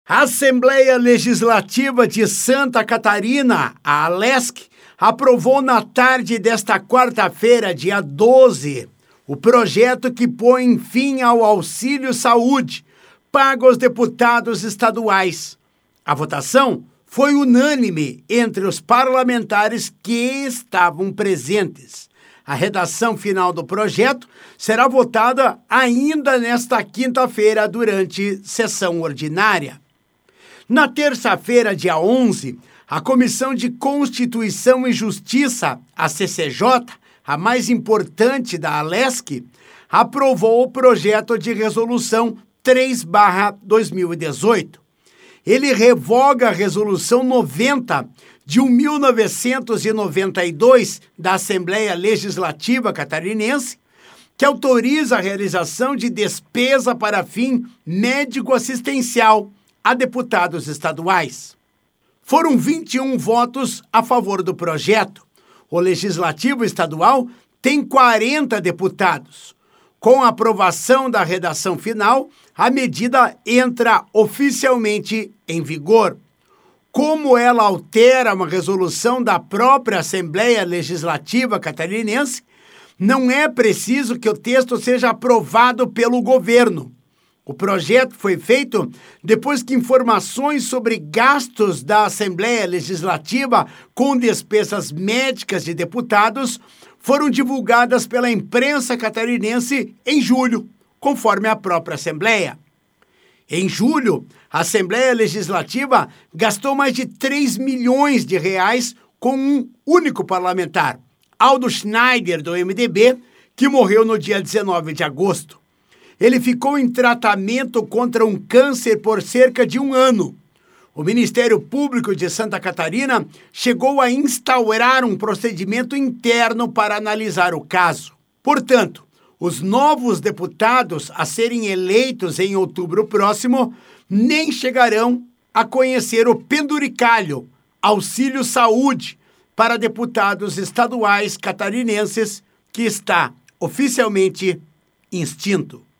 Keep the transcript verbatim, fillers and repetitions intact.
A Assembleia Legislativa de Santa Catarina, a ALESC, aprovou na tarde desta quarta-feira, dia doze, o projeto que põe fim ao auxílio saúde pago aos deputados estaduais. A votação foi unânime entre os parlamentares que estavam presentes. A redação final do projeto será votada ainda nesta quinta-feira durante sessão ordinária. Na terça-feira, dia onze, a Comissão de Constituição e Justiça, a C C J, a mais importante da ALESC, aprovou o projeto de resolução três barra dois mil e dezoito. Ele revoga a resolução noventa de mil novecentos e noventa e dois da Assembleia Legislativa Catarinense, que autoriza a realização de despesa para fim médico-assistencial a deputados estaduais. Foram vinte e um votos a favor do projeto. O Legislativo Estadual tem quarenta deputados. Com a aprovação da redação final, a medida entra oficialmente em vigor. Como ela altera uma resolução da própria Assembleia Legislativa Catarinense, não é preciso que o texto seja aprovado pelo governo. O projeto foi feito depois que informações sobre gastos da Assembleia Legislativa com despesas médicas de deputados foram divulgadas pela imprensa catarinense em julho, conforme a própria Assembleia. Em julho, a Assembleia Legislativa gastou mais de três milhões de reais com um único parlamentar, Aldo Schneider, do M D B, que morreu no dia dezenove de agosto. Ele ficou em tratamento contra um câncer por cerca de um ano. O Ministério Público de Santa Catarina chegou a instaurar um procedimento interno para analisar o caso. Portanto, os novos deputados a serem eleitos em outubro próximo nem chegarão a conhecer o penduricalho Auxílio Saúde para deputados estaduais catarinenses, que está oficialmente extinto.